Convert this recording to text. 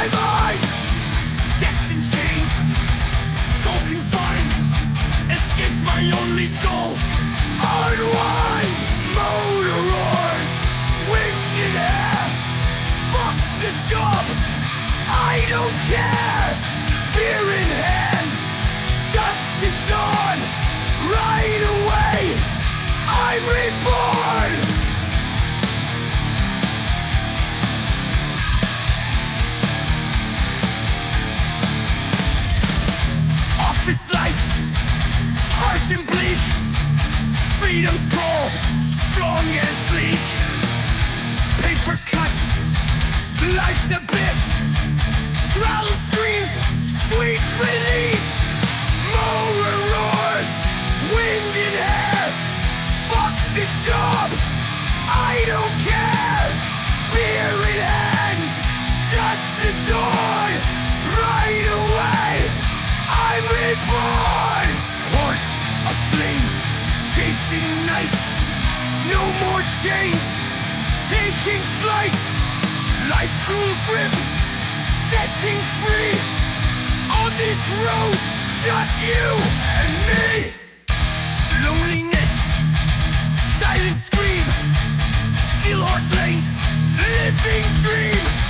my mind. Decks and chains, soul confined, escape's my only goal. Unwind, motor roars, winged in air. Fuck this job, I don't care. Beer in hand, dust to dawn. Right away, I'm reborn. Office lights, harsh and bleak. Freedom's call, strong and sleek. Paper cuts, life's abyss. Throttle screams, sweet release. Mower roars, wind in air. Fuck this job, I don't care. Beer in hand, dust to dawn. Right away, I'm reborn. Heart aflame, chasing night. No more chains, taking flight. Life's cruel grip, setting free. On this road, just you and me. Loneliness, silent scream. Steel horse laned, living dream.